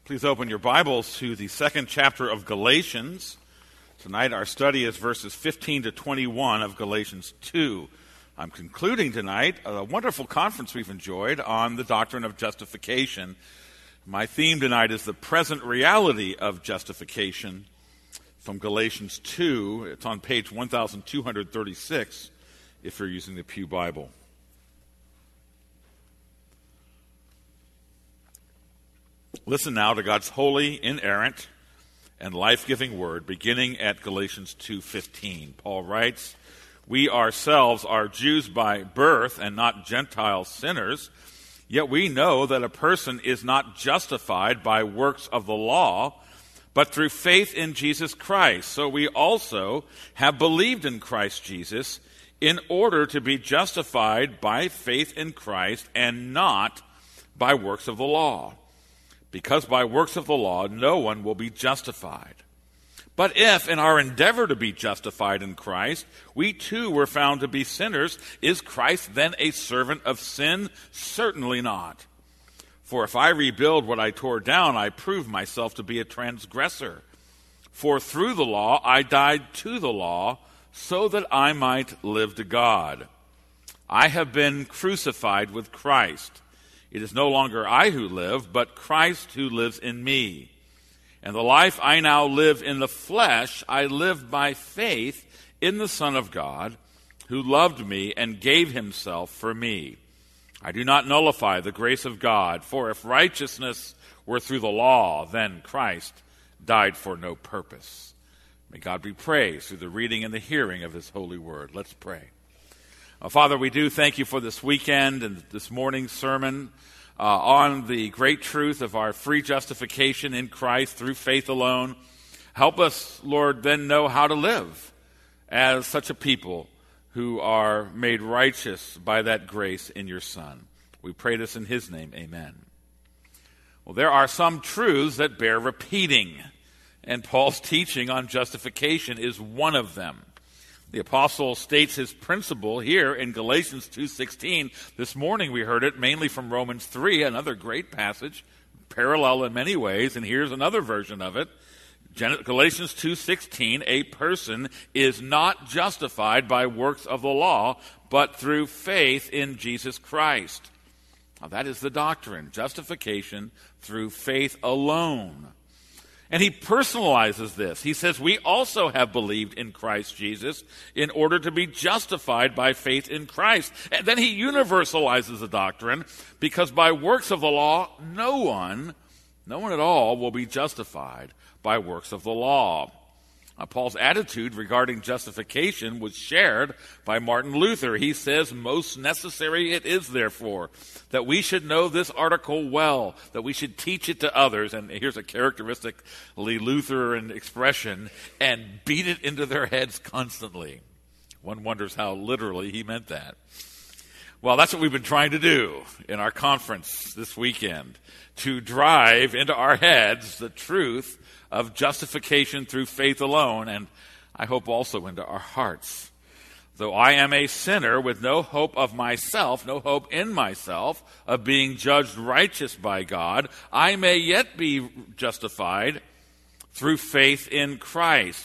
Please open your Bibles to the second chapter of Galatians. Tonight our study is verses 15 to 21 of Galatians 2. I'm concluding tonight a wonderful conference we've enjoyed on the doctrine of justification. My theme tonight is the present reality of justification from Galatians 2. It's on page 1236 if you're using the Pew Bible. Listen now to God's holy, inerrant, and life-giving word, beginning at Galatians 2:15. Paul writes, "We ourselves are Jews by birth and not Gentile sinners, yet we know that a person is not justified by works of the law, but through faith in Jesus Christ. So we also have believed in Christ Jesus in order to be justified by faith in Christ and not by works of the law. Because by works of the law, no one will be justified. But if, in our endeavor to be justified in Christ, we too were found to be sinners, is Christ then a servant of sin? Certainly not. For if I rebuild what I tore down, I prove myself to be a transgressor. For through the law I died to the law, so that I might live to God. I have been crucified with Christ. It is no longer I who live, but Christ who lives in me. And the life I now live in the flesh, I live by faith in the Son of God, who loved me and gave himself for me. I do not nullify the grace of God, for if righteousness were through the law, then Christ died for no purpose." May God be praised through the reading and the hearing of his holy word. Let's pray. Father, we do thank you for this weekend and this morning's sermon on the great truth of our free justification in Christ through faith alone. Help us, Lord, then know how to live as such a people who are made righteous by that grace in your Son. We pray this in his name, amen. Well, there are some truths that bear repeating, and Paul's teaching on justification is one of them. The apostle states his principle here in Galatians 2:16. This morning we heard it mainly from Romans 3, another great passage, parallel in many ways, and here's another version of it. Galatians 2:16, a person is not justified by works of the law, but through faith in Jesus Christ. Now that is the doctrine, justification through faith alone. And he personalizes this. He says, we also have believed in Christ Jesus in order to be justified by faith in Christ. And then he universalizes the doctrine, because by works of the law, no one at all will be justified by works of the law. Paul's attitude regarding justification was shared by Martin Luther. He says, most necessary it is, therefore, that we should know this article well, that we should teach it to others, and here's a characteristically Lutheran expression, and beat it into their heads constantly. One wonders how literally he meant that. Well, that's what we've been trying to do in our conference this weekend, to drive into our heads the truth of justification through faith alone, and I hope also into our hearts. Though I am a sinner with no hope of myself, no hope in myself of being judged righteous by God, I may yet be justified through faith in Christ.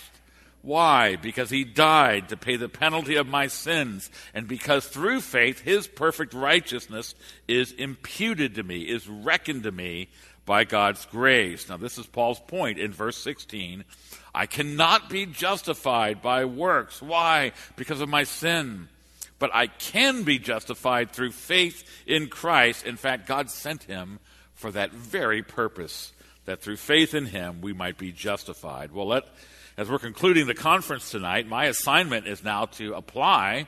Why? Because he died to pay the penalty of my sins, and because through faith his perfect righteousness is imputed to me, is reckoned to me by God's grace. Now this is Paul's point in verse 16. I cannot be justified by works. Why? Because of my sin. But I can be justified through faith in Christ. In fact, God sent him for that very purpose, that through faith in him we might be justified. Well, as we're concluding the conference tonight, my assignment is now to apply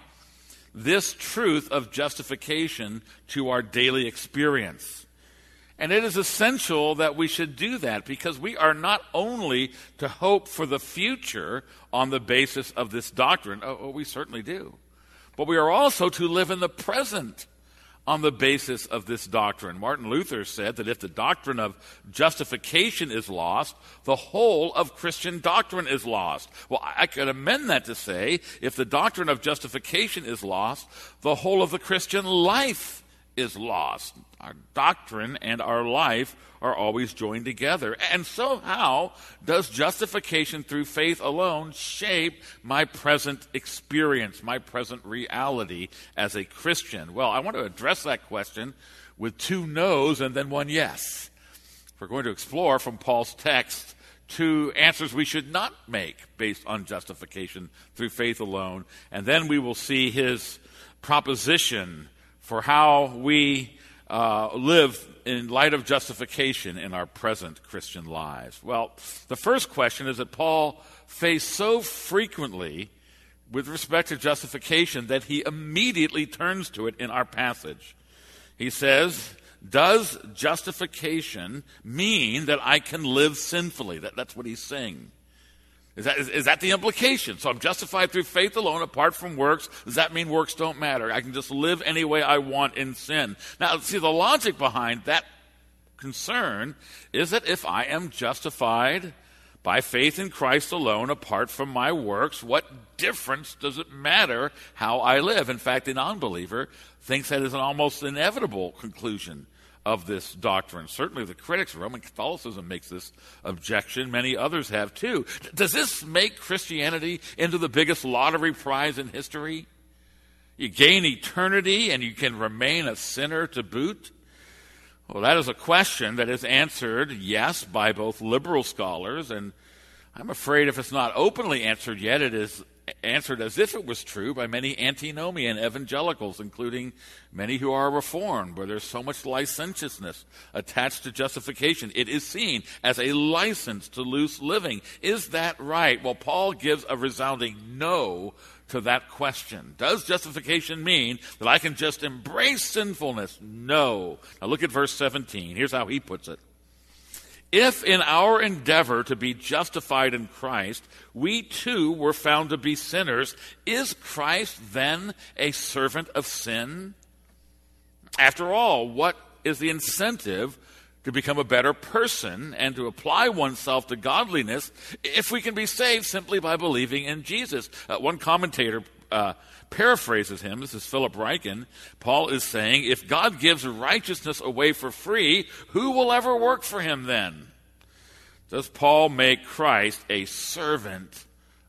this truth of justification to our daily experience. And it is essential that we should do that, because we are not only to hope for the future on the basis of this doctrine, we certainly do, but we are also to live in the present on the basis of this doctrine. Martin Luther said that if the doctrine of justification is lost, the whole of Christian doctrine is lost. Well, I could amend that to say, if the doctrine of justification is lost, the whole of the Christian life is lost. Our doctrine and our life are always joined together. And so how does justification through faith alone shape my present experience, my present reality as a Christian? Well, I want to address that question with two no's and then one yes. We're going to explore from Paul's text two answers we should not make based on justification through faith alone. And then we will see his proposition for how we live in light of justification in our present Christian lives. Well, the first question is that Paul faced so frequently with respect to justification that he immediately turns to it in our passage. He says, does justification mean that I can live sinfully? That's what he's saying. Is that the implication? So I'm justified through faith alone, apart from works. Does that mean works don't matter? I can just live any way I want in sin. Now, see, the logic behind that concern is that if I am justified by faith in Christ alone, apart from my works, what difference does it matter how I live? In fact, an unbeliever thinks that is an almost inevitable conclusion of this doctrine. Certainly the critics of Roman Catholicism makes this objection. Many others have too. Does this make Christianity into the biggest lottery prize in history? You gain eternity and you can remain a sinner to boot? Well, that is a question that is answered, yes, by both liberal scholars, and I'm afraid if it's not openly answered yet, it is answered as if it was true by many antinomian evangelicals, including many who are Reformed, where there's so much licentiousness attached to justification. It is seen as a license to loose living. Is that right? Well, Paul gives a resounding no to that question. Does justification mean that I can just embrace sinfulness? No. Now look at verse 17. Here's how he puts it. If in our endeavor to be justified in Christ, we too were found to be sinners, is Christ then a servant of sin? After all, what is the incentive to become a better person and to apply oneself to godliness if we can be saved simply by believing in Jesus? One commentator paraphrases him. This is Philip Ryken. Paul is saying, if God gives righteousness away for free, who will ever work for him then? Does Paul make Christ a servant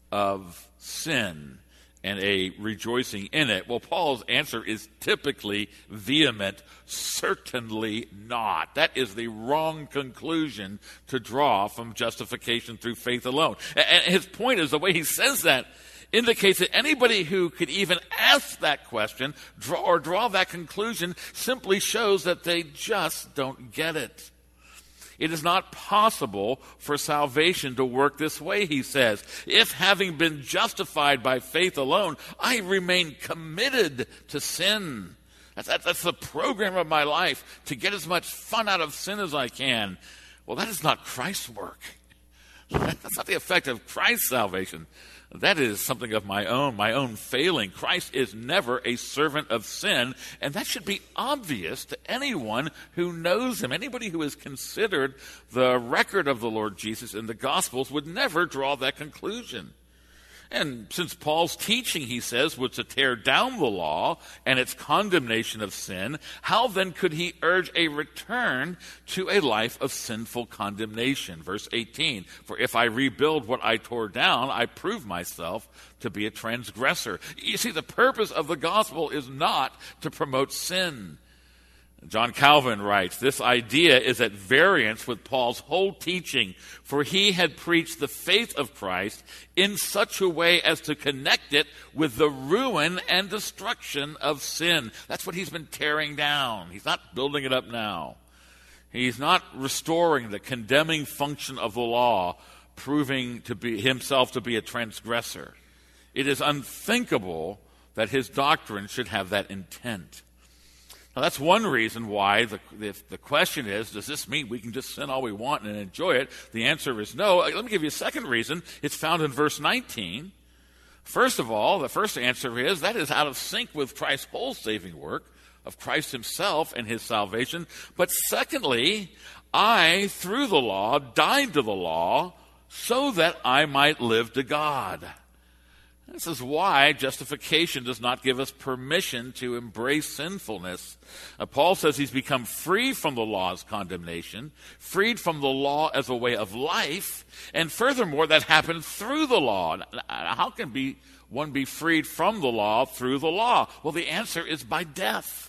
of sin and a rejoicing in it? Well, Paul's answer is typically vehement. Certainly not. That is the wrong conclusion to draw from justification through faith alone. And his point is the way he says that indicates that anybody who could even ask that question or draw that conclusion simply shows that they just don't get it. It is not possible for salvation to work this way, he says. If having been justified by faith alone, I remain committed to sin. That's the program of my life, to get as much fun out of sin as I can. Well, that is not Christ's work. That's not the effect of Christ's salvation. That is something of my own failing. Christ is never a servant of sin, and that should be obvious to anyone who knows him. Anybody who has considered the record of the Lord Jesus in the Gospels would never draw that conclusion. And since Paul's teaching, he says, was to tear down the law and its condemnation of sin, how then could he urge a return to a life of sinful condemnation? Verse 18, for if I rebuild what I tore down, I prove myself to be a transgressor. You see, the purpose of the gospel is not to promote sin. John Calvin writes, this idea is at variance with Paul's whole teaching, for he had preached the faith of Christ in such a way as to connect it with the ruin and destruction of sin. That's what he's been tearing down. He's not building it up now. He's not restoring the condemning function of the law, proving to be himself to be a transgressor. It is unthinkable that his doctrine should have that intent. Now, that's one reason why the question is, does this mean we can just sin all we want and enjoy it? The answer is no. Let me give you a second reason. It's found in verse 19. First of all, the first answer is that is out of sync with Christ's whole saving work of Christ himself and his salvation. But secondly, I, through the law, died to the law so that I might live to God. This is why justification does not give us permission to embrace sinfulness. Paul says he's become free from the law's condemnation, freed from the law as a way of life, and furthermore, that happened through the law. How can one be freed from the law through the law? Well, the answer is by death.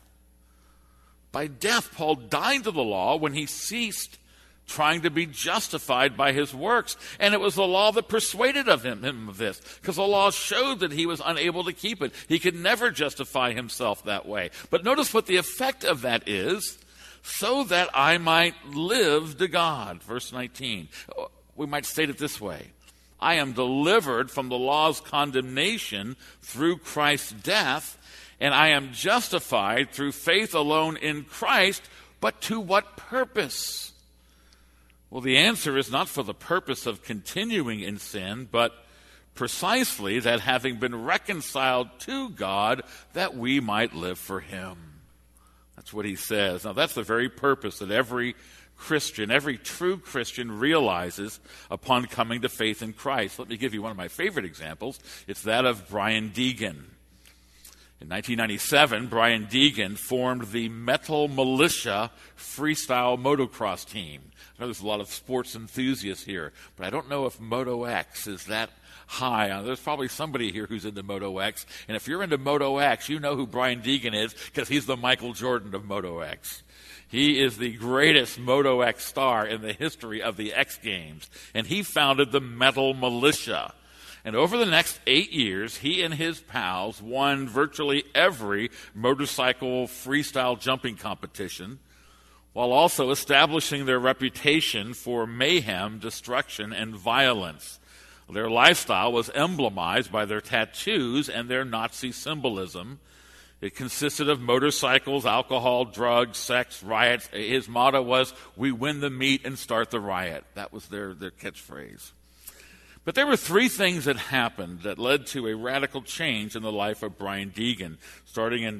By death, Paul died to the law when he ceased trying to be justified by his works. And it was the law that persuaded him of this, because the law showed that he was unable to keep it. He could never justify himself that way. But notice what the effect of that is: so that I might live to God. Verse 19. We might state it this way: I am delivered from the law's condemnation through Christ's death, and I am justified through faith alone in Christ. But to what purpose? Well, the answer is not for the purpose of continuing in sin, but precisely that having been reconciled to God, that we might live for him. That's what he says. Now, that's the very purpose that every Christian, every true Christian, realizes upon coming to faith in Christ. Let me give you one of my favorite examples. It's that of Brian Deegan. In 1997, Brian Deegan formed the Metal Militia freestyle motocross team. I know there's a lot of sports enthusiasts here, but I don't know if Moto X is that high. There's probably somebody here who's into Moto X, and if you're into Moto X, you know who Brian Deegan is, because he's the Michael Jordan of Moto X. He is the greatest Moto X star in the history of the X Games, and he founded the Metal Militia. And over the next 8 years, he and his pals won virtually every motorcycle freestyle jumping competition, while also establishing their reputation for mayhem, destruction, and violence. Their lifestyle was emblemized by their tattoos and their Nazi symbolism. It consisted of motorcycles, alcohol, drugs, sex, riots. His motto was, "We win the meet and start the riot." That was their catchphrase. But there were three things that happened that led to a radical change in the life of Brian Deegan, starting in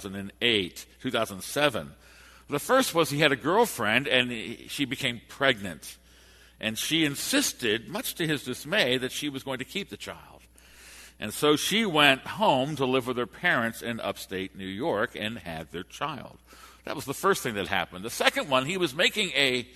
2007. The first was he had a girlfriend, and she became pregnant. And she insisted, much to his dismay, that she was going to keep the child. And so she went home to live with her parents in upstate New York and had their child. That was the first thing that happened. The second one, he was making a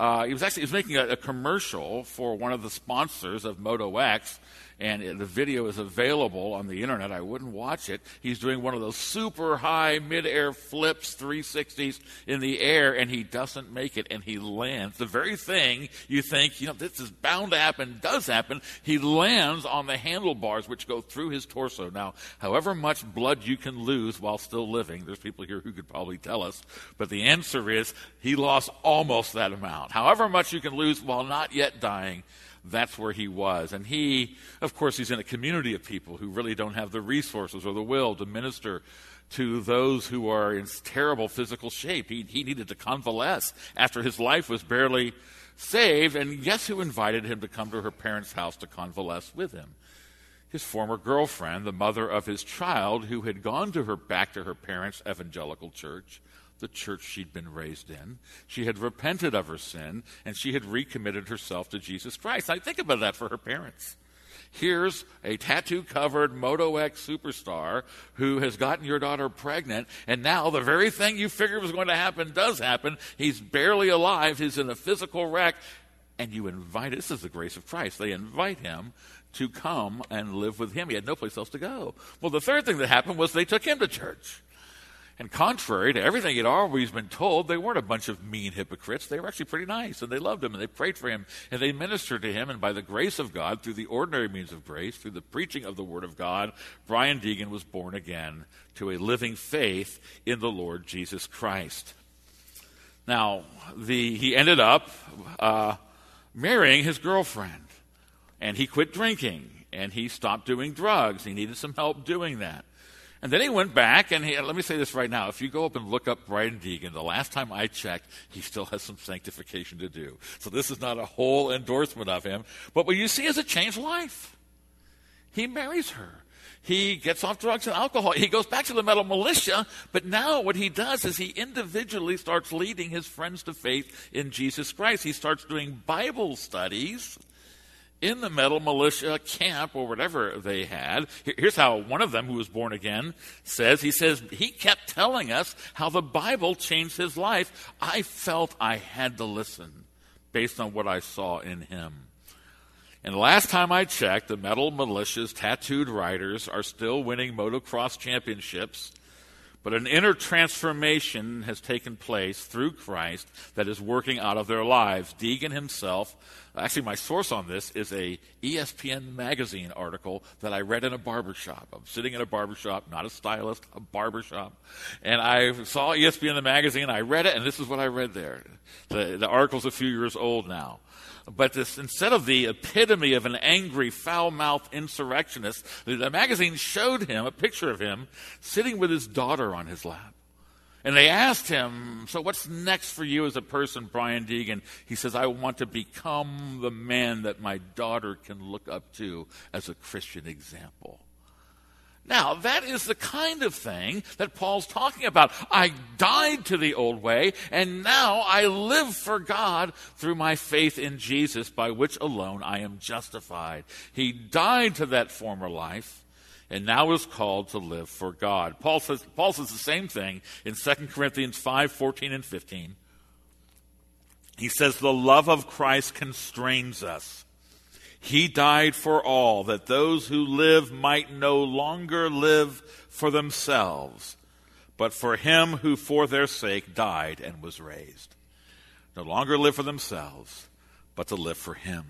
commercial for one of the sponsors of Moto X, and the video is available on the internet. I wouldn't watch it. He's doing one of those super high mid-air flips, 360s in the air, and he doesn't make it, and he lands. The very thing you think, this is bound to happen, does happen. He lands on the handlebars which go through his torso. Now, however much blood you can lose while still living, there's people here who could probably tell us, but the answer is he lost almost that amount. However much you can lose while not yet dying, that's where he was. And of course, he's in a community of people who really don't have the resources or the will to minister to those who are in terrible physical shape. He needed to convalesce after his life was barely saved. And guess who invited him to come to her parents' house to convalesce with him? His former girlfriend, the mother of his child, who had gone back to her parents' evangelical church, the church she'd been raised in. She had repented of her sin, and she had recommitted herself to Jesus Christ. I think about that for her parents. Here's a tattoo-covered Moto X superstar who has gotten your daughter pregnant, and now the very thing you figured was going to happen does happen. He's barely alive. He's in a physical wreck, and this is the grace of Christ. They invite him to come and live with him. He had no place else to go. Well, the third thing that happened was they took him to church. And contrary to everything he'd always been told, they weren't a bunch of mean hypocrites. They were actually pretty nice, and they loved him, and they prayed for him, and they ministered to him. And by the grace of God, through the ordinary means of grace, through the preaching of the Word of God, Brian Deegan was born again to a living faith in the Lord Jesus Christ. Now, he ended up marrying his girlfriend, and he quit drinking, and he stopped doing drugs. He needed some help doing that. And then he went back, and let me say this right now. If you go up and look up Brian Deegan, the last time I checked, he still has some sanctification to do. So this is not a whole endorsement of him. But what you see is a changed life. He marries her. He gets off drugs and alcohol. He goes back to the Metal Militia, but now what he does is he individually starts leading his friends to faith in Jesus Christ. He starts doing Bible studies in the metal militia camp or whatever they had. Here's how one of them, who was born again, says. He says, he kept telling us how the Bible changed his life. I felt I had to listen based on what I saw in him. And the last time I checked, the metal militia's tattooed riders are still winning motocross championships. But an inner transformation has taken place through Christ that is working out of their lives. Deegan himself, actually my source on this is a ESPN magazine article that I read in a barbershop. I'm sitting in a barbershop, not a stylist, a barbershop. And I saw ESPN the magazine, I read it, and this is what I read there. The article's a few years old now. But this, instead of the epitome of an angry, foul-mouthed insurrectionist, the magazine showed him a picture of him sitting with his daughter on his lap. And they asked him, so what's next for you as a person, Brian Deegan? He says, I want to become the man that my daughter can look up to as a Christian example. Now, that is the kind of thing that Paul's talking about. I died to the old way, and now I live for God through my faith in Jesus, by which alone I am justified. He died to that former life, and now is called to live for God. Paul says the same thing in 2 Corinthians 5:14 and 15. He says, the love of Christ constrains us. He died for all, that those who live might no longer live for themselves, but for him who for their sake died and was raised. No longer live for themselves, but to live for him.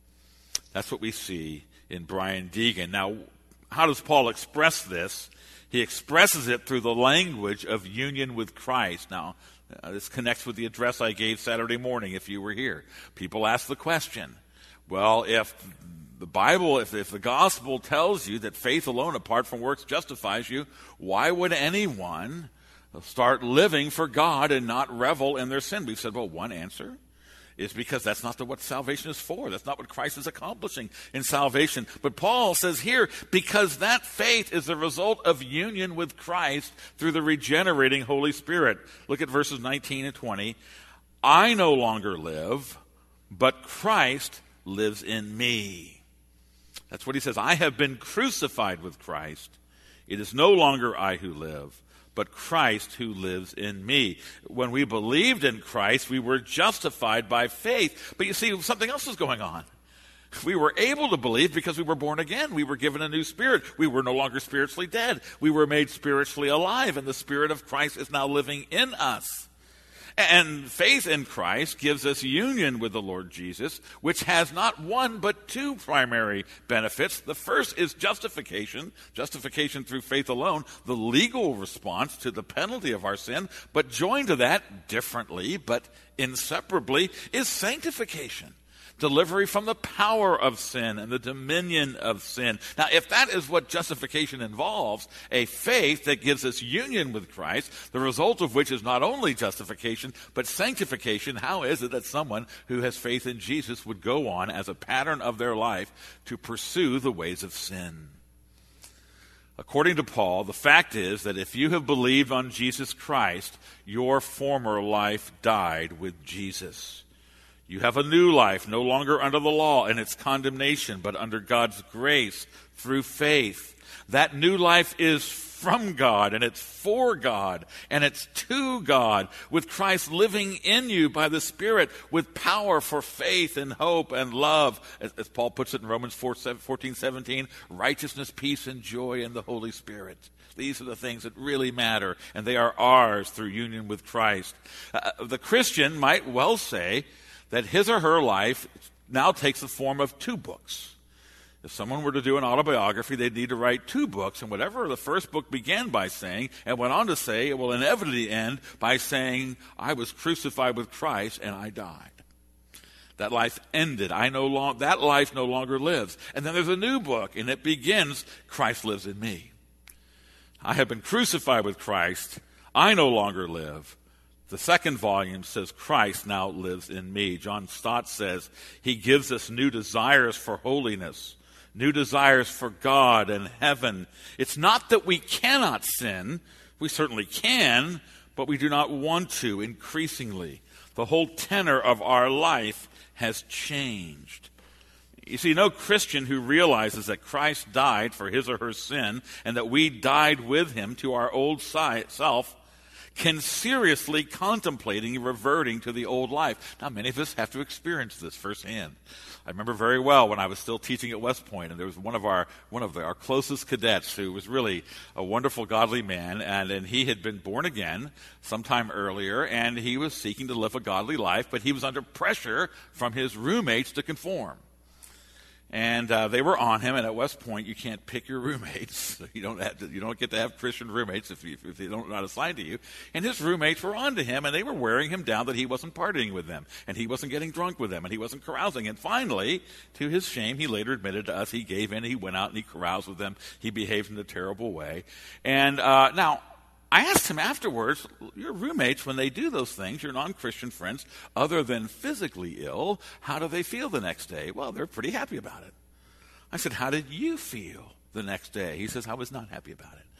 That's what we see in Brian Deegan. Now, how does Paul express this? He expresses it through the language of union with Christ. Now, this connects with the address I gave Saturday morning if you were here. People ask the question, well, if the Bible, if the gospel tells you that faith alone apart from works justifies you, why would anyone start living for God and not revel in their sin? We've said, well, one answer is because that's not what salvation is for. That's not what Christ is accomplishing in salvation. But Paul says here, because that faith is the result of union with Christ through the regenerating Holy Spirit. Look at verses 19 and 20. I no longer live, but Christ lives in me. That's what he says. I have been crucified with Christ. It is no longer I who live, but Christ who lives in me. When we believed in Christ, we were justified by faith. But you see, something else is going on. We were able to believe because we were born again. We were given a new spirit. We were no longer spiritually dead. We were made spiritually alive, and the Spirit of Christ is now living in us. And faith in Christ gives us union with the Lord Jesus, which has not one but two primary benefits. The first is justification through faith alone, the legal response to the penalty of our sin. But joined to that, differently but inseparably, is sanctification. Delivery from the power of sin and the dominion of sin. Now, if that is what justification involves, a faith that gives us union with Christ, the result of which is not only justification, but sanctification, how is it that someone who has faith in Jesus would go on as a pattern of their life to pursue the ways of sin? According to Paul, the fact is that if you have believed on Jesus Christ, your former life died with Jesus. You have a new life, no longer under the law and its condemnation, but under God's grace through faith. That new life is from God, and it's for God, and it's to God, with Christ living in you by the Spirit, with power for faith and hope and love. As Paul puts it in Romans 14:17, righteousness, peace, and joy in the Holy Spirit. These are the things that really matter, and they are ours through union with Christ. The Christian might well say that his or her life now takes the form of two books. If someone were to do an autobiography, they'd need to write two books, and whatever the first book began by saying, and went on to say, it will inevitably end by saying, I was crucified with Christ and I died. That life ended. That life no longer lives. And then there's a new book, and it begins, Christ lives in me. I have been crucified with Christ. I no longer live. The second volume says, Christ now lives in me. John Stott says he gives us new desires for holiness, new desires for God and heaven. It's not that we cannot sin. We certainly can, but we do not want to increasingly. The whole tenor of our life has changed. You see, no Christian who realizes that Christ died for his or her sin and that we died with him to our old self can seriously contemplating reverting to the old life. Now, many of us have to experience this firsthand. I remember very well when I was still teaching at West Point, and there was one of our closest cadets who was really a wonderful, godly man, and he had been born again sometime earlier, and he was seeking to live a godly life, but he was under pressure from his roommates to conform. And they were on him. And at West Point, you can't pick your roommates. You don't get to have Christian roommates if they don't not assigned to you. And his roommates were on to him, and they were wearing him down that he wasn't partying with them, and he wasn't getting drunk with them, and he wasn't carousing. And finally, to his shame, he later admitted to us he gave in. He went out and he caroused with them. He behaved in a terrible way. And now, I asked him afterwards, your roommates, when they do those things, your non-Christian friends, other than physically ill, how do they feel the next day? Well, they're pretty happy about it. I said, how did you feel the next day? He says, I was not happy about it.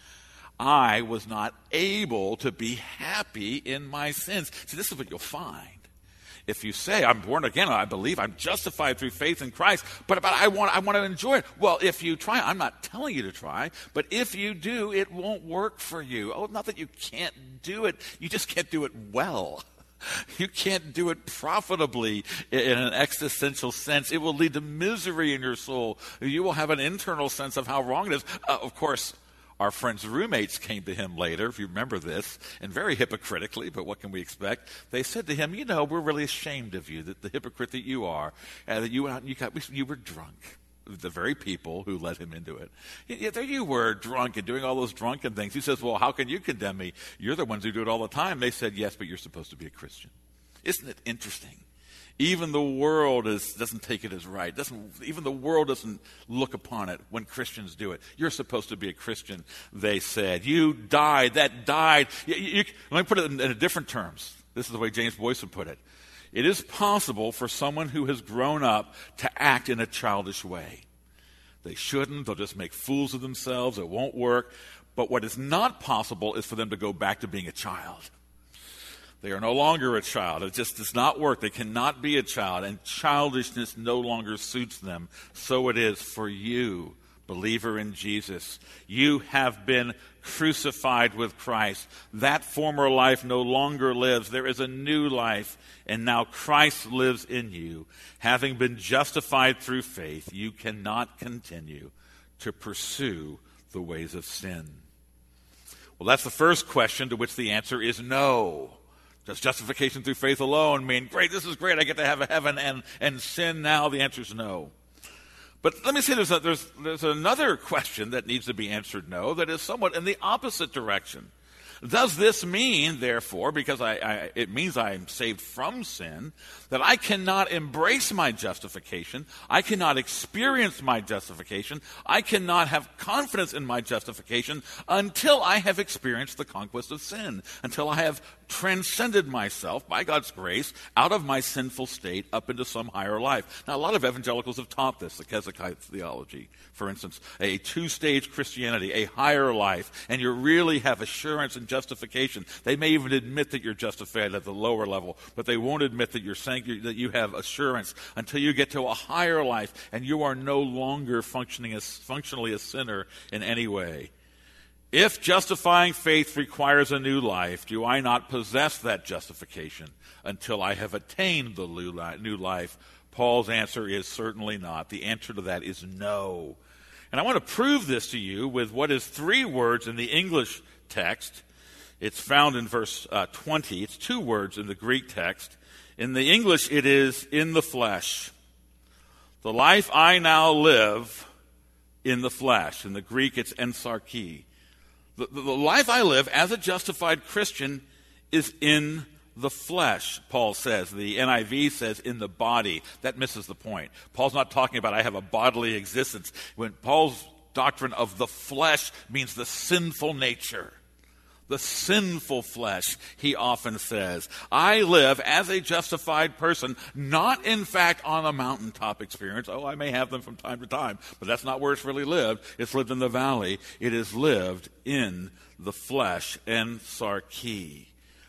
I was not able to be happy in my sins. See, this is what you'll find. If you say, I'm born again, I believe I'm justified through faith in Christ, but I want to enjoy it. Well, if you try, I'm not telling you to try, but if you do, it won't work for you. Oh, not that you can't do it, you just can't do it well. You can't do it profitably in an existential sense. It will lead to misery in your soul. You will have an internal sense of how wrong it is. Of course, our friend's roommates came to him later, if you remember this, and very hypocritically, but what can we expect? They said to him, we're really ashamed of you, that the hypocrite that you are, that you were drunk. The very people who led him into it. There you were, drunk and doing all those drunken things. He says, well, how can you condemn me? You're the ones who do it all the time. They said, yes, but you're supposed to be a Christian. Isn't it interesting? Even the world doesn't take it as right. Even the world doesn't look upon it when Christians do it. You're supposed to be a Christian, they said. You died. That died. Let me put it in different terms. This is the way James Boyce would put it. It is possible for someone who has grown up to act in a childish way. They shouldn't. They'll just make fools of themselves. It won't work. But what is not possible is for them to go back to being a child. They are no longer a child. It just does not work. They cannot be a child, and childishness no longer suits them. So it is for you, believer in Jesus. You have been crucified with Christ. That former life no longer lives. There is a new life, and now Christ lives in you. Having been justified through faith, you cannot continue to pursue the ways of sin. Well, that's the first question, to which the answer is no. Does justification through faith alone mean, great, this is great, I get to have a heaven and sin now? The answer is no. But let me say there's another question that needs to be answered no, that is somewhat in the opposite direction. Does this mean, therefore, because it means I am saved from sin, that I cannot embrace my justification, I cannot experience my justification, I cannot have confidence in my justification until I have experienced the conquest of sin, until I have transcended myself, by God's grace, out of my sinful state up into some higher life? Now, a lot of evangelicals have taught this, the Keswick theology, for instance, a two-stage Christianity, a higher life, and you really have assurance and justification. They may even admit that you're justified at the lower level, but they won't admit that that you have assurance until you get to a higher life and you are no longer functionally a sinner in any way. If justifying faith requires a new life, do I not possess that justification until I have attained the new life? Paul's answer is certainly not. The answer to that is no. And I want to prove this to you with what is 3 words in the English text. It's found in verse 20. It's 2 words in the Greek text. In the English, it is in the flesh. The life I now live in the flesh. In the Greek, it's ensarche. The life I live as a justified Christian is in the flesh, Paul says. The NIV says in the body. That misses the point. Paul's not talking about I have a bodily existence. When Paul's doctrine of the flesh means the sinful nature. The sinful flesh, he often says. I live as a justified person, not in fact on a mountaintop experience. Oh, I may have them from time to time, but that's not where it's really lived. It's lived in the valley. It is lived in the flesh, ensarche.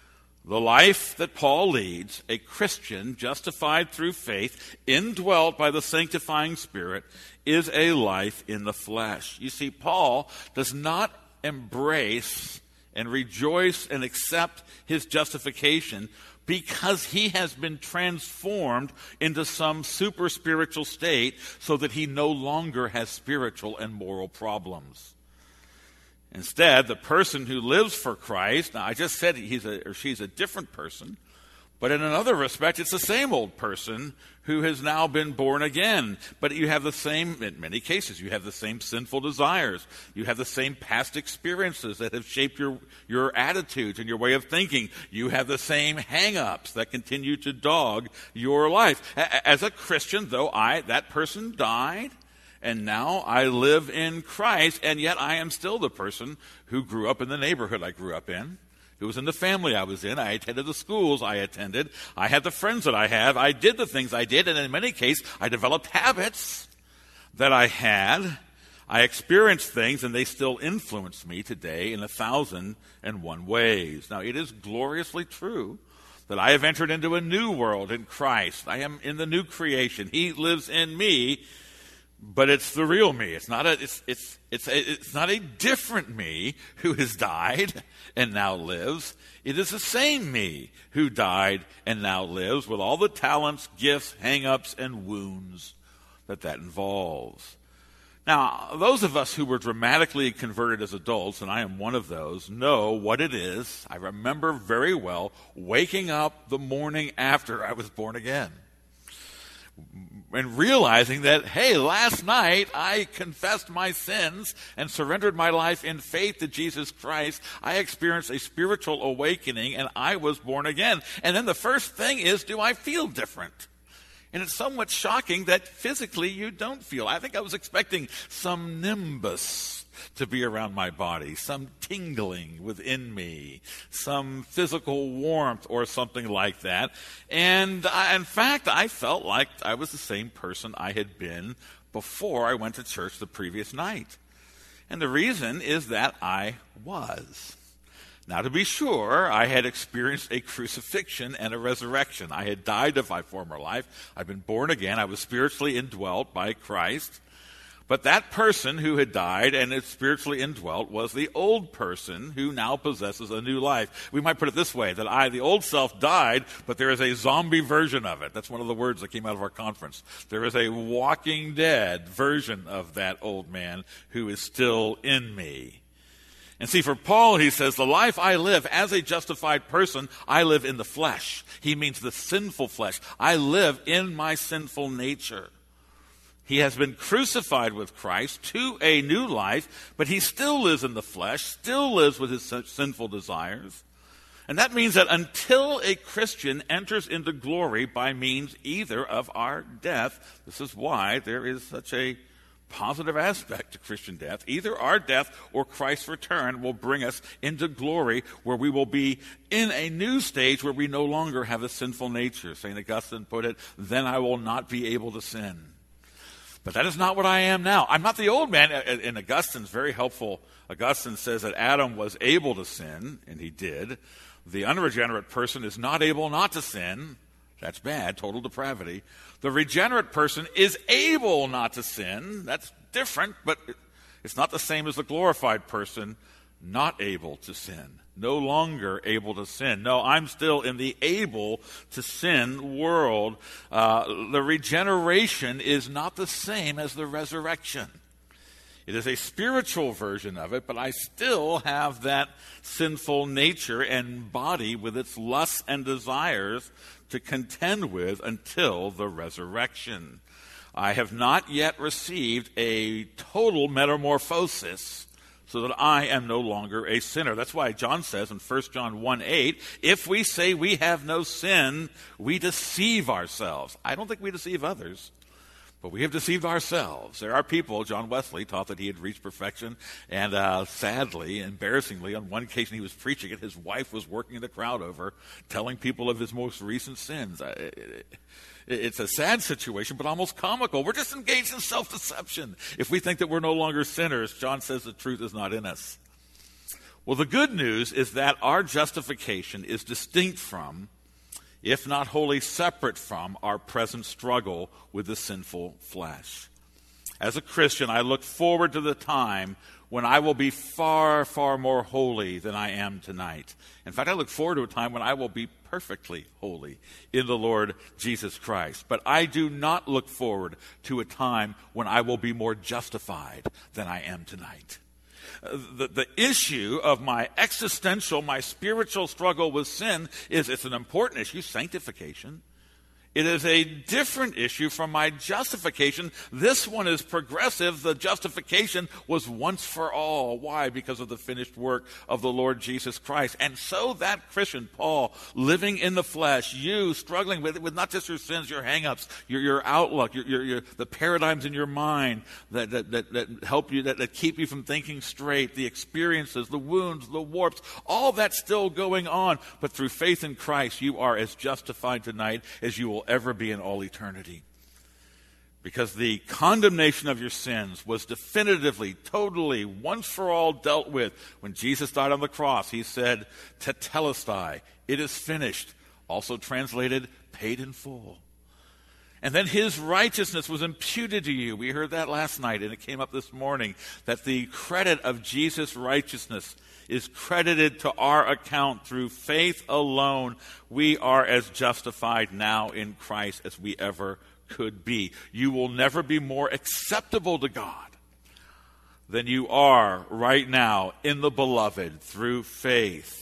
The life that Paul leads, a Christian justified through faith, indwelt by the sanctifying Spirit, is a life in the flesh. You see, Paul does not embrace and rejoice and accept his justification because he has been transformed into some super spiritual state so that he no longer has spiritual and moral problems. Instead, the person who lives for Christ, now I just said she's a different person, but in another respect, it's the same old person who has now been born again. But you have the same, in many cases, you have the same sinful desires. You have the same past experiences that have shaped your attitudes and your way of thinking. You have the same hang-ups that continue to dog your life. As a Christian, though that person died, and now I live in Christ, and yet I am still the person who grew up in the neighborhood I grew up in, who was in the family I was in. I attended the schools I attended. I had the friends that I have. I did the things I did, and in many cases, I developed habits that I had. I experienced things, and they still influence me today in 1,001 ways. Now, it is gloriously true that I have entered into a new world in Christ. I am in the new creation. He lives in me. But it's the real me. It's not a different me who has died and now lives. It is the same me who died and now lives with all the talents, gifts, hang-ups, and wounds that involves. Now, those of us who were dramatically converted as adults, and I am one of those, know what it is. I remember very well waking up the morning after I was born again and realizing that, hey, last night I confessed my sins and surrendered my life in faith to Jesus Christ. I experienced a spiritual awakening and I was born again. And then the first thing is, do I feel different? And it's somewhat shocking that physically you don't feel. I think I was expecting some nimbus to be around my body, some tingling within me, some physical warmth or something like that. And in fact, I felt like I was the same person I had been before I went to church the previous night. And the reason is that I was. Now, to be sure, I had experienced a crucifixion and a resurrection. I had died of my former life. I've been born again. I was spiritually indwelt by Christ. But that person who had died and is spiritually indwelt was the old person who now possesses a new life. We might put it this way, that the old self died, but there is a zombie version of it. That's one of the words that came out of our conference. There is a Walking Dead version of that old man who is still in me. And see, for Paul, he says, the life I live as a justified person, I live in the flesh. He means the sinful flesh. I live in my sinful nature. He has been crucified with Christ to a new life, but he still lives in the flesh, still lives with his sinful desires. And that means that until a Christian enters into glory by means either of our death, this is why there is such a positive aspect to Christian death. Either our death or Christ's return will bring us into glory where we will be in a new stage where we no longer have a sinful nature. St. Augustine put it, then I will not be able to sin. But that is not what I am now. I'm not the old man. And Augustine's very helpful. Augustine says that Adam was able to sin, and he did. The unregenerate person is not able not to sin. That's bad, total depravity. The regenerate person is able not to sin. That's different, but it's not the same as the glorified person not able to sin. No longer able to sin. No, I'm still in the able to sin world. The regeneration is not the same as the resurrection. It is a spiritual version of it, but I still have that sinful nature and body with its lusts and desires to contend with until the resurrection. I have not yet received a total metamorphosis so that I am no longer a sinner. That's why John says in 1 John 1:8, if we say we have no sin, we deceive ourselves. I don't think we deceive others, but we have deceived ourselves. There are people, John Wesley taught that he had reached perfection, and sadly, embarrassingly, on one occasion he was preaching it, his wife was working the crowd over, telling people of his most recent sins. It's a sad situation, but almost comical. We're just engaged in self-deception. If we think that we're no longer sinners, John says the truth is not in us. Well, the good news is that our justification is distinct from, if not wholly separate from, our present struggle with the sinful flesh. As a Christian, I look forward to the time when I will be far, far more holy than I am tonight. In fact, I look forward to a time when I will be perfectly holy in the Lord Jesus Christ. But I do not look forward to a time when I will be more justified than I am tonight. The issue of my existential, my spiritual struggle with sin it's an important issue, sanctification. It is a different issue from my justification. This one is progressive. The justification was once for all. Why? Because of the finished work of the Lord Jesus Christ. And so that Christian, Paul, living in the flesh, you struggling with not just your sins, your hang-ups, your outlook, the paradigms in your mind that help you, that keep you from thinking straight, the experiences, the wounds, the warps, all that's still going on. But through faith in Christ, you are as justified tonight as you will ever be in all eternity. Because the condemnation of your sins was definitively, totally, once for all dealt with. When Jesus died on the cross, he said, "Tetelestai," it is finished. Also translated, paid in full. And then his righteousness was imputed to you. We heard that last night, and it came up this morning, that the credit of Jesus' righteousness is credited to our account through faith alone. We are as justified now in Christ as we ever could be. You will never be more acceptable to God than you are right now in the beloved through faith.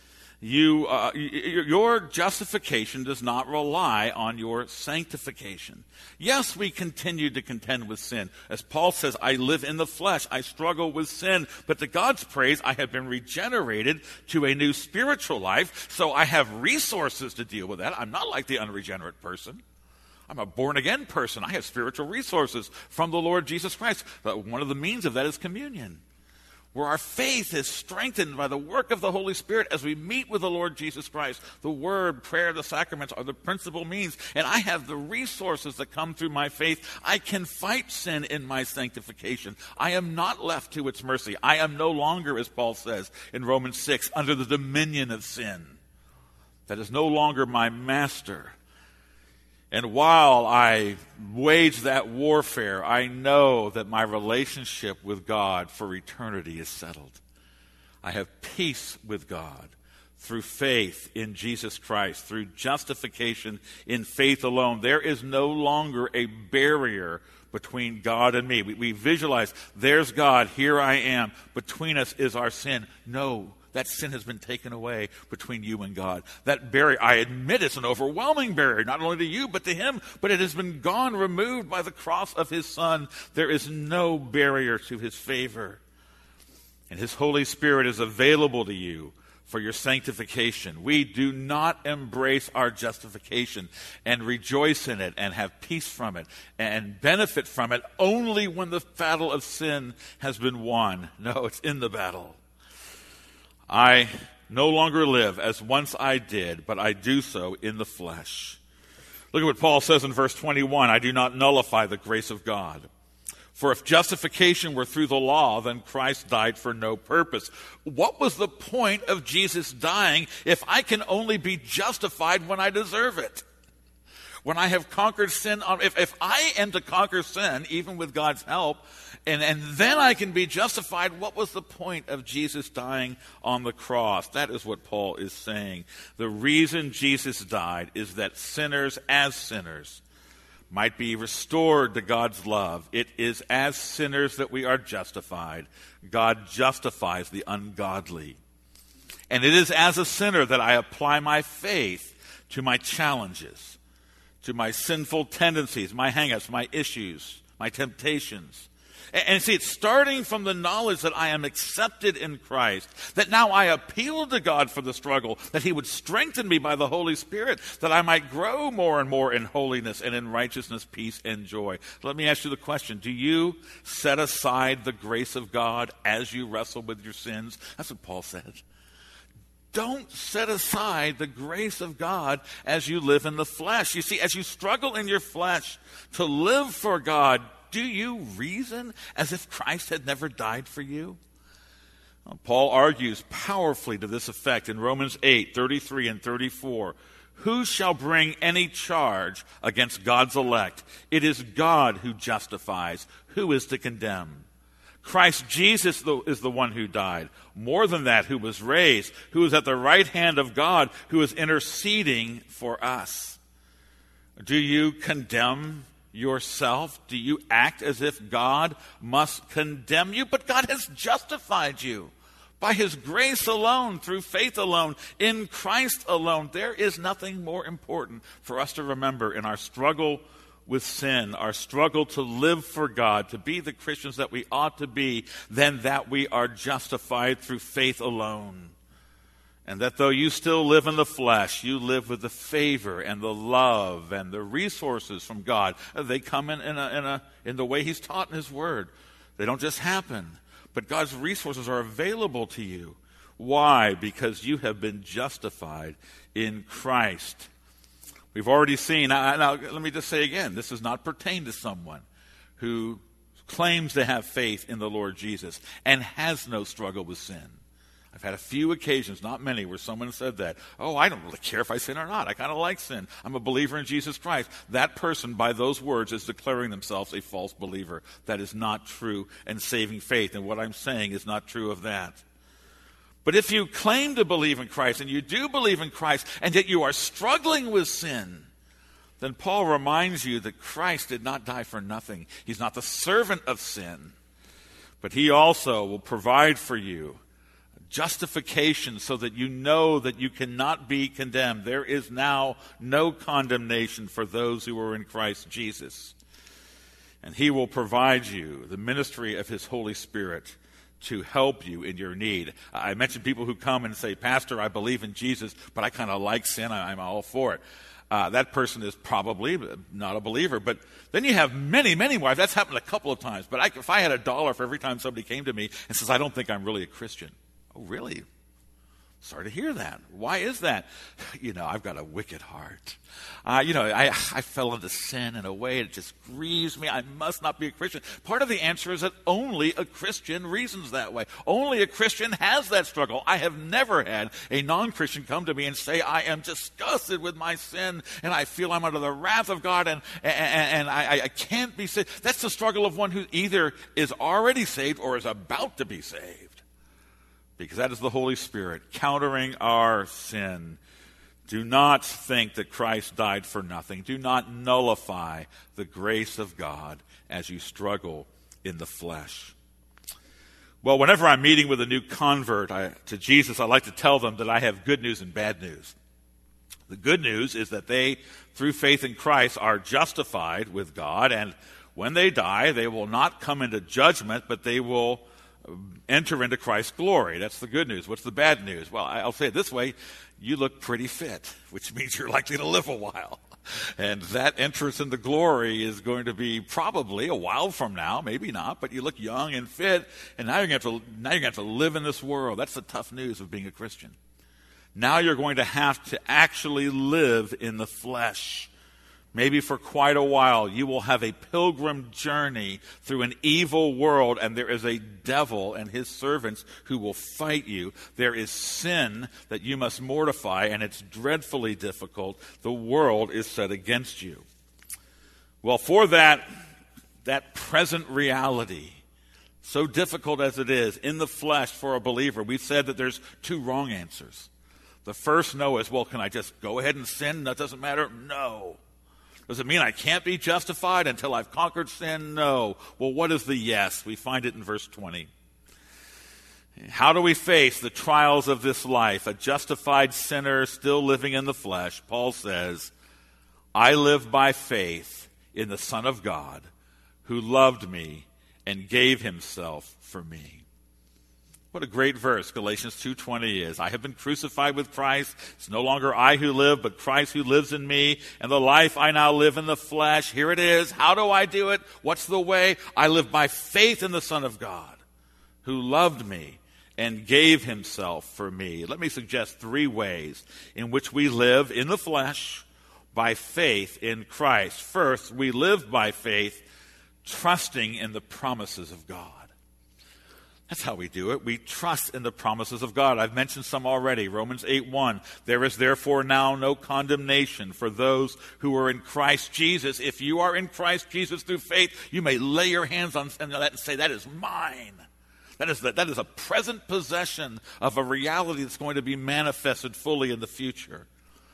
Your justification does not rely on your sanctification. Yes, we continue to contend with sin. As Paul says, I live in the flesh. I struggle with sin. But to God's praise, I have been regenerated to a new spiritual life, so I have resources to deal with that. I'm not like the unregenerate person. I'm a born-again person. I have spiritual resources from the Lord Jesus Christ. But one of the means of that is communion, where our faith is strengthened by the work of the Holy Spirit as we meet with the Lord Jesus Christ. The Word, prayer, the sacraments are the principal means. And I have the resources that come through my faith. I can fight sin in my sanctification. I am not left to its mercy. I am no longer, as Paul says in Romans 6, under the dominion of sin. That is no longer my master. And while I wage that warfare, I know that my relationship with God for eternity is settled. I have peace with God through faith in Jesus Christ, through justification in faith alone. There is no longer a barrier between God and me. We visualize, there's God, here I am. Between us is our sin. No. That sin has been taken away between you and God. That barrier, I admit it's an overwhelming barrier, not only to you, but to him. But it has been gone, removed by the cross of his Son. There is no barrier to his favor. And his Holy Spirit is available to you for your sanctification. We do not embrace our justification and rejoice in it and have peace from it and benefit from it only when the battle of sin has been won. No, it's in the battle. I no longer live as once I did, but I do so in the flesh. Look at what Paul says in verse 21. I do not nullify the grace of God. For if justification were through the law, then Christ died for no purpose. What was the point of Jesus dying if I can only be justified when I deserve it? When I have conquered sin, if I am to conquer sin, even with God's help, and then I can be justified, what was the point of Jesus dying on the cross? That is what Paul is saying. The reason Jesus died is that sinners, as sinners, might be restored to God's love. It is as sinners that we are justified. God justifies the ungodly. And it is as a sinner that I apply my faith to my challenges, to my sinful tendencies, my hang-ups, my issues, my temptations. And see, it's starting from the knowledge that I am accepted in Christ, that now I appeal to God for the struggle, that he would strengthen me by the Holy Spirit, that I might grow more and more in holiness and in righteousness, peace, and joy. Let me ask you the question, do you set aside the grace of God as you wrestle with your sins? That's what Paul said. Don't set aside the grace of God as you live in the flesh. You see, as you struggle in your flesh to live for God, do you reason as if Christ had never died for you? Paul argues powerfully to this effect in Romans 8:33 and 34. Who shall bring any charge against God's elect? It is God who justifies. Who is to condemn? Christ Jesus is the one who died. More than that, who was raised, who is at the right hand of God, who is interceding for us. Do you condemn yourself? Do you act as if God must condemn you? But God has justified you by his grace alone, through faith alone, in Christ alone. There is nothing more important for us to remember in our struggle with sin, our struggle to live for God, to be the Christians that we ought to be, than that we are justified through faith alone. And that though you still live in the flesh, you live with the favor and the love and the resources from God. They come in the way he's taught in his word. They don't just happen. But God's resources are available to you. Why? Because you have been justified in Christ. We've already seen, now let me just say again, this does not pertain to someone who claims to have faith in the Lord Jesus and has no struggle with sin. I've had a few occasions, not many, where someone said that. Oh, I don't really care if I sin or not. I kind of like sin. I'm a believer in Jesus Christ. That person, by those words, is declaring themselves a false believer. That is not true and saving faith. And what I'm saying is not true of that. But if you claim to believe in Christ, and you do believe in Christ, and yet you are struggling with sin, then Paul reminds you that Christ did not die for nothing. He's not the servant of sin. But he also will provide for you justification so that you know that you cannot be condemned. There is now no condemnation for those who are in Christ Jesus. And he will provide you the ministry of his Holy Spirit to help you in your need. I mentioned people who come and say, Pastor, I believe in Jesus, but I kind of like sin. I'm all for it. That person is probably not a believer. But then you have many, many wives. That's happened a couple of times. But if I had $1 for every time somebody came to me and says, I don't think I'm really a Christian. Oh, really? Sorry to hear that. Why is that? I've got a wicked heart. I fell into sin in a way that just grieves me. I must not be a Christian. Part of the answer is that only a Christian reasons that way. Only a Christian has that struggle. I have never had a non-Christian come to me and say, I am disgusted with my sin and I feel I'm under the wrath of God and I can't be saved. That's the struggle of one who either is already saved or is about to be saved. Because that is the Holy Spirit countering our sin. Do not think that Christ died for nothing. Do not nullify the grace of God as you struggle in the flesh. Well, whenever I'm meeting with a new convert to Jesus, I like to tell them that I have good news and bad news. The good news is that they, through faith in Christ, are justified with God, and when they die, they will not come into judgment, but they will enter into Christ's glory. That's the good news. What's the bad news? Well, I'll say it this way. You look pretty fit, which means you're likely to live a while. And that entrance into glory is going to be probably a while from now, maybe not, but you look young and fit, and now you're going to have to live in this world. That's the tough news of being a Christian. Now you're going to have to actually live in the flesh. Maybe for quite a while, you will have a pilgrim journey through an evil world, and there is a devil and his servants who will fight you. There is sin that you must mortify, and it's dreadfully difficult. The world is set against you. Well, for that present reality, so difficult as it is, in the flesh for a believer, we've said that there's two wrong answers. The first no is, well, can I just go ahead and sin? That doesn't matter? No. Does it mean I can't be justified until I've conquered sin? No. Well, what is the yes? We find it in verse 20. How do we face the trials of this life? A justified sinner still living in the flesh. Paul says, I live by faith in the Son of God who loved me and gave himself for me. What a great verse Galatians 2:20 is. I have been crucified with Christ. It's no longer I who live, but Christ who lives in me. And the life I now live in the flesh, here it is. How do I do it? What's the way? I live by faith in the Son of God who loved me and gave himself for me. Let me suggest 3 ways in which we live in the flesh by faith in Christ. First, we live by faith trusting in the promises of God. That's how we do it. We trust in the promises of God. I've mentioned some already. Romans 8:1. There is therefore now no condemnation for those who are in Christ Jesus. If you are in Christ Jesus through faith, you may lay your hands on that and say, that is mine. That is a present possession of a reality that's going to be manifested fully in the future.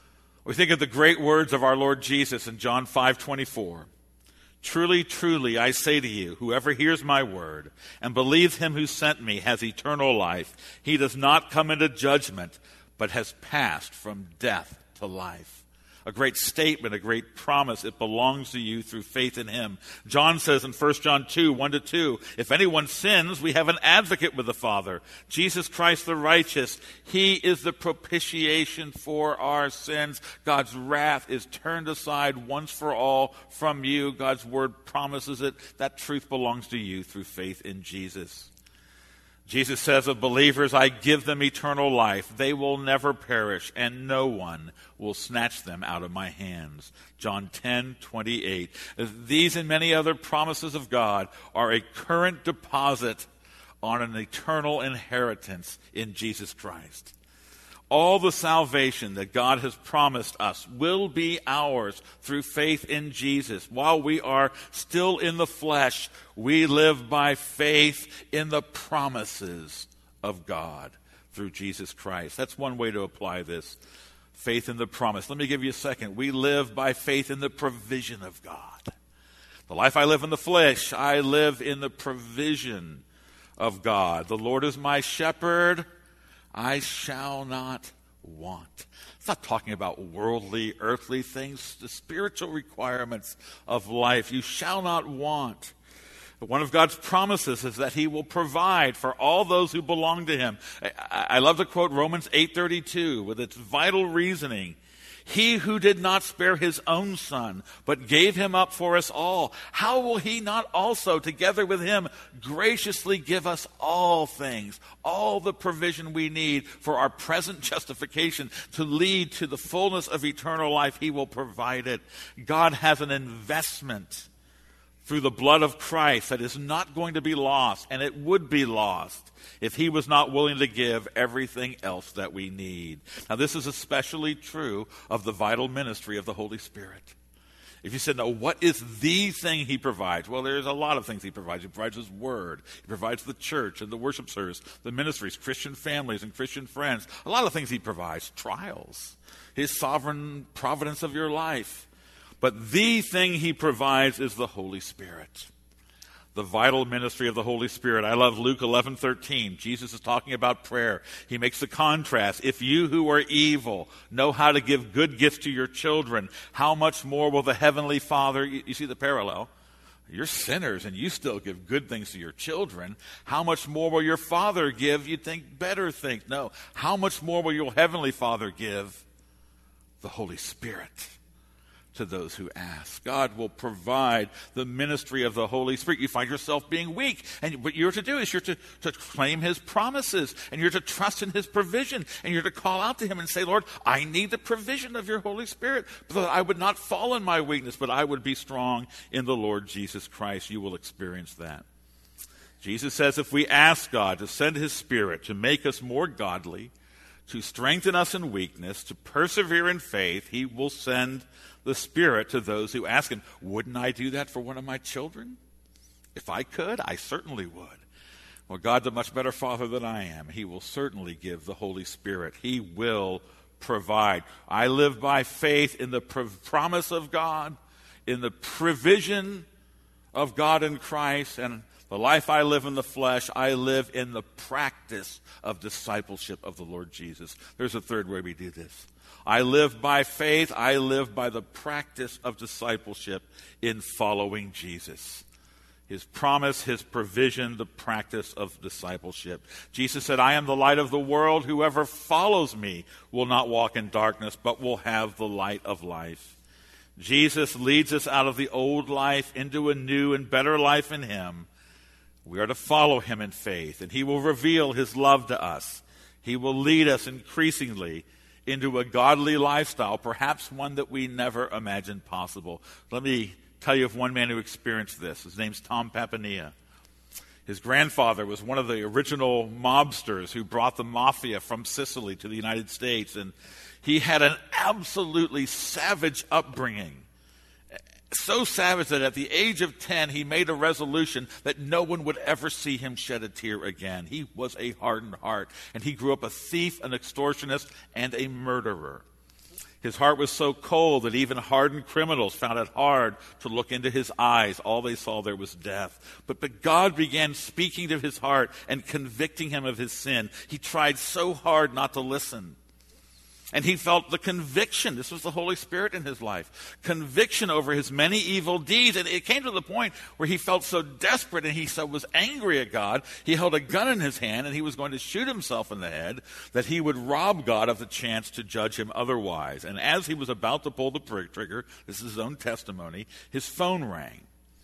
We think of the great words of our Lord Jesus in John 5:24. Truly, truly, I say to you, whoever hears my word and believes him who sent me has eternal life. He does not come into judgment, but has passed from death to life. A great statement, a great promise. It belongs to you through faith in him. John says in 1 John 2:1-2, if anyone sins, we have an advocate with the Father, Jesus Christ the righteous. He is the propitiation for our sins. God's wrath is turned aside once for all from you. God's word promises it. That truth belongs to you through faith in Jesus. Jesus says of believers, I give them eternal life. They will never perish, and no one will snatch them out of my hands. John 10:28. These and many other promises of God are a current deposit on an eternal inheritance in Jesus Christ. All the salvation that God has promised us will be ours through faith in Jesus. While we are still in the flesh, we live by faith in the promises of God through Jesus Christ. That's one way to apply this. Faith in the promise. Let me give you a second. We live by faith in the provision of God. The life I live in the flesh, I live in the provision of God. The Lord is my shepherd. I shall not want. It's not talking about worldly, earthly things, the spiritual requirements of life. You shall not want. But one of God's promises is that he will provide for all those who belong to him. I love to quote Romans 8:32 with its vital reasoning. He who did not spare his own son, but gave him up for us all, how will he not also, together with him, graciously give us all things, all the provision we need for our present justification to lead to the fullness of eternal life? He will provide it. God has an investment through the blood of Christ that is not going to be lost, and it would be lost if he was not willing to give everything else that we need. Now, this is especially true of the vital ministry of the Holy Spirit. If you said, no, what is the thing he provides? Well, there's a lot of things he provides. He provides his word. He provides the church and the worship service, the ministries, Christian families and Christian friends. A lot of things he provides. Trials, his sovereign providence of your life. But the thing he provides is the Holy Spirit. The vital ministry of the Holy Spirit. I love Luke 11:13. Jesus is talking about prayer. He makes the contrast. If you who are evil know how to give good gifts to your children, how much more will the Heavenly Father... You see the parallel? You're sinners and you still give good things to your children. How much more will your Father give? You'd think better things. No. How much more will your Heavenly Father give? The Holy Spirit to those who ask. God will provide the ministry of the Holy Spirit. You find yourself being weak, and what you're to do is you're to claim his promises, and you're to trust in his provision, and you're to call out to him and say, Lord, I need the provision of your Holy Spirit, so that I would not fall in my weakness, but I would be strong in the Lord Jesus Christ. You will experience that. Jesus says if we ask God to send his Spirit to make us more godly, to strengthen us in weakness, to persevere in faith, he will send the Spirit to those who ask him. Wouldn't I do that for one of my children? If I could, I certainly would. Well, God's a much better Father than I am. He will certainly give the Holy Spirit. He will provide. I live by faith in the promise of God, in the provision of God in Christ, and the life I live in the flesh, I live in the practice of discipleship of the Lord Jesus. There's a third way we do this. I live by faith. I live by the practice of discipleship in following Jesus. His promise, his provision, the practice of discipleship. Jesus said, I am the light of the world. Whoever follows me will not walk in darkness, but will have the light of life. Jesus leads us out of the old life into a new and better life in him. We are to follow him in faith, and he will reveal his love to us. He will lead us increasingly into a godly lifestyle, perhaps one that we never imagined possible. Let me tell you of one man who experienced this. His name's Tom Papanea. His grandfather was one of the original mobsters who brought the mafia from Sicily to the United States, and he had an absolutely savage upbringing. So savage that at the age of 10, he made a resolution that no one would ever see him shed a tear again. He was a hardened heart, and he grew up a thief, an extortionist, and a murderer. His heart was so cold that even hardened criminals found it hard to look into his eyes. All they saw there was death. But God began speaking to his heart and convicting him of his sin. He tried so hard not to listen. And he felt the conviction. This was the Holy Spirit in his life. Conviction over his many evil deeds. And it came to the point where he felt so desperate and he so was angry at God. He held a gun in his hand and he was going to shoot himself in the head, that he would rob God of the chance to judge him otherwise. And as he was about to pull the trigger, this is his own testimony, his phone rang.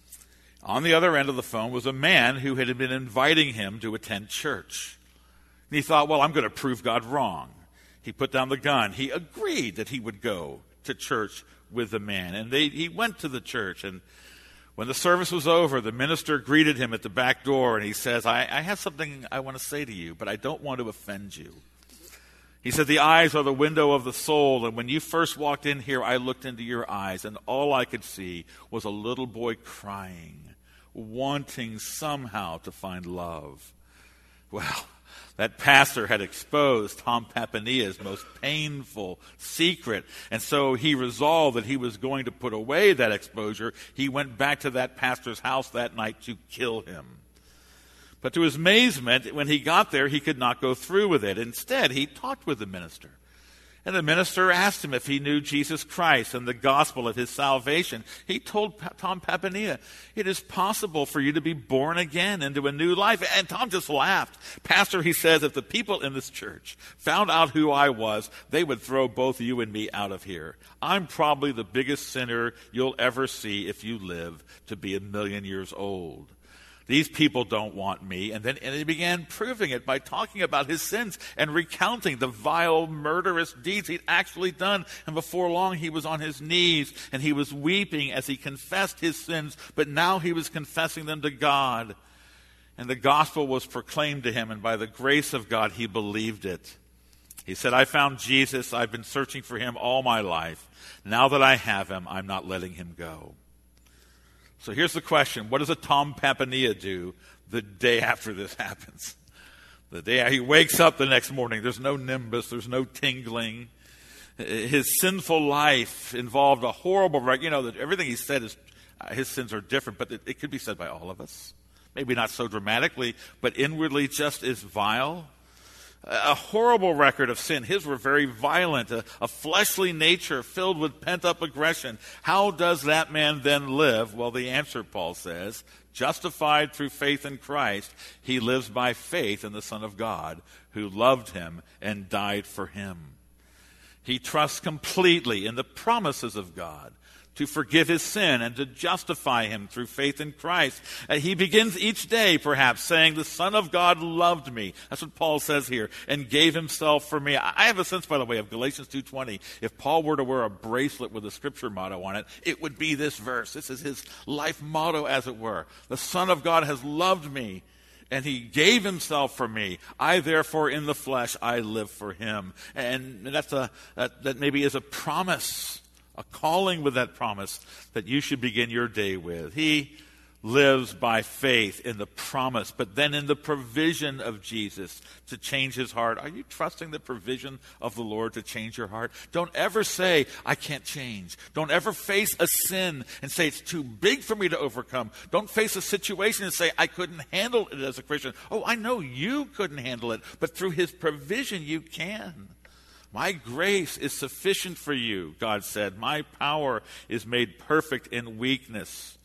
On the other end of the phone was a man who had been inviting him to attend church. And he thought, well, I'm going to prove God wrong. He put down the gun. He agreed that he would go to church with the man. And he went to the church. And when the service was over, the minister greeted him at the back door. And he says, I have something I want to say to you, but I don't want to offend you. He said, the eyes are the window of the soul. And when you first walked in here, I looked into your eyes. And all I could see was a little boy crying, wanting somehow to find love. Well, that pastor had exposed Tom Papania's most painful secret. And so he resolved that he was going to put away that exposure. He went back to that pastor's house that night to kill him. But to his amazement, when he got there, he could not go through with it. Instead, he talked with the minister. And the minister asked him if he knew Jesus Christ and the gospel of his salvation. He told Tom Papania, it is possible for you to be born again into a new life. And Tom just laughed. Pastor, he says, if the people in this church found out who I was, they would throw both you and me out of here. I'm probably the biggest sinner you'll ever see if you live to be 1,000,000 years old. These people don't want me. And he began proving it by talking about his sins and recounting the vile, murderous deeds he'd actually done. And before long, he was on his knees and he was weeping as he confessed his sins. But now he was confessing them to God. And the gospel was proclaimed to him. And by the grace of God, he believed it. He said, I found Jesus. I've been searching for him all my life. Now that I have him, I'm not letting him go. So here's the question. What does a Tom Papania do the day after this happens? The day he wakes up the next morning, there's no nimbus, there's no tingling. His sinful life involved a horrible, everything he said is, his sins are different, but it could be said by all of us. Maybe not so dramatically, but inwardly just as vile. A horrible record of sin. His were very violent, a fleshly nature filled with pent-up aggression. How does that man then live? Well, the answer, Paul says, justified through faith in Christ, he lives by faith in the Son of God, who loved him and died for him. He trusts completely in the promises of God to forgive his sin and to justify him through faith in Christ. He begins each day, perhaps, saying, the Son of God loved me. That's what Paul says here, and gave himself for me. I have a sense, by the way, of Galatians 2:20. If Paul were to wear a bracelet with a scripture motto on it, it would be this verse. This is his life motto, as it were. The Son of God has loved me, and he gave himself for me. I, therefore, in the flesh, I live for him. And that maybe is a promise, a calling with that promise that you should begin your day with. He lives by faith in the promise, but then in the provision of Jesus to change his heart. Are you trusting the provision of the Lord to change your heart? Don't ever say, I can't change. Don't ever face a sin and say, it's too big for me to overcome. Don't face a situation and say, I couldn't handle it as a Christian. Oh, I know you couldn't handle it, but through his provision you can. My grace is sufficient for you, God said. My power is made perfect in weakness.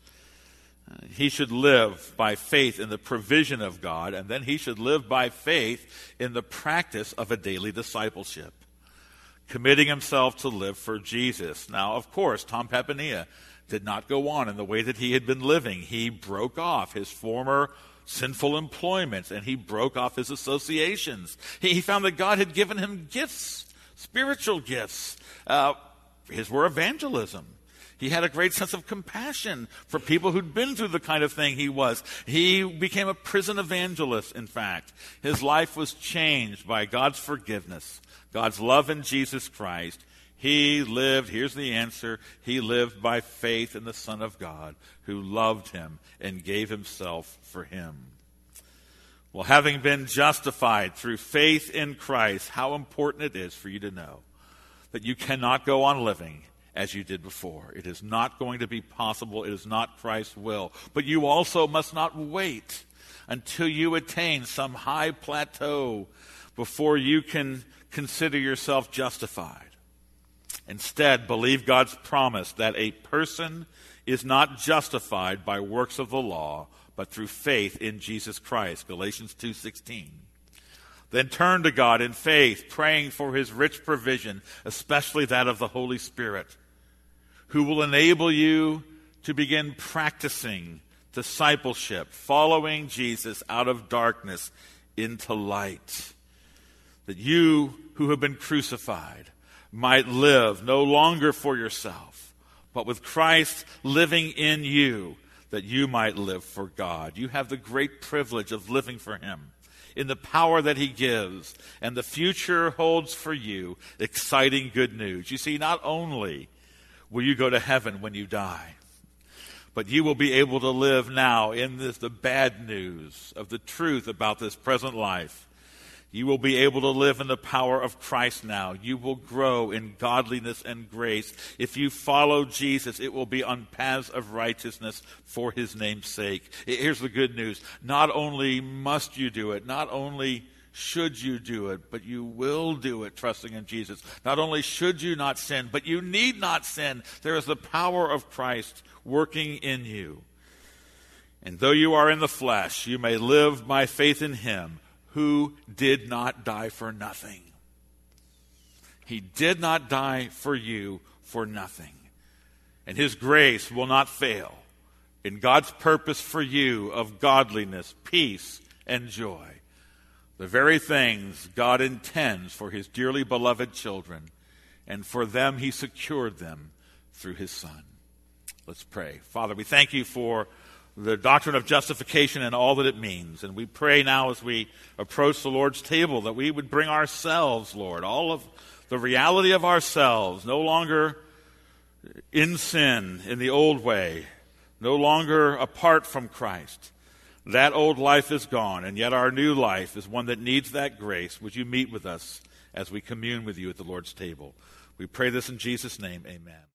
He should live by faith in the provision of God, and then he should live by faith in the practice of a daily discipleship, committing himself to live for Jesus. Now, of course, Tom Papania did not go on in the way that he had been living. He broke off his former sinful employments, and he broke off his associations. He found that God had given him gifts, spiritual gifts. His were evangelism. He had a great sense of compassion for people who'd been through the kind of thing he was. He became a prison evangelist, in fact. His life was changed by God's forgiveness, God's love in Jesus Christ. He lived, here's the answer, he lived by faith in the Son of God, who loved him and gave himself for him. Well, having been justified through faith in Christ, how important it is for you to know that you cannot go on living as you did before. It is not going to be possible. It is not Christ's will. But you also must not wait until you attain some high plateau before you can consider yourself justified. Instead, believe God's promise that a person is not justified by works of the law, but through faith in Jesus Christ, Galatians 2:16. Then turn to God in faith, praying for his rich provision, especially that of the Holy Spirit, who will enable you to begin practicing discipleship, following Jesus out of darkness into light, that you who have been crucified might live no longer for yourself, but with Christ living in you, that you might live for God. You have the great privilege of living for him in the power that he gives, and the future holds for you exciting good news. You see, not only will you go to heaven when you die, but you will be able to live now in the bad news of the truth about this present life. You will be able to live in the power of Christ now. You will grow in godliness and grace. If you follow Jesus, it will be on paths of righteousness for his name's sake. Here's the good news. Not only must you do it, not only should you do it, but you will do it, trusting in Jesus. Not only should you not sin, but you need not sin. There is the power of Christ working in you. And though you are in the flesh, you may live by faith in him, who did not die for nothing. He did not die for you for nothing. And his grace will not fail in God's purpose for you of godliness, peace, and joy. The very things God intends for his dearly beloved children, and for them he secured them through his Son. Let's pray. Father, we thank you for the doctrine of justification and all that it means. And we pray now as we approach the Lord's table that we would bring ourselves, Lord, all of the reality of ourselves, no longer in sin in the old way, no longer apart from Christ. That old life is gone, and yet our new life is one that needs that grace. Would you meet with us as we commune with you at the Lord's table? We pray this in Jesus' name, amen.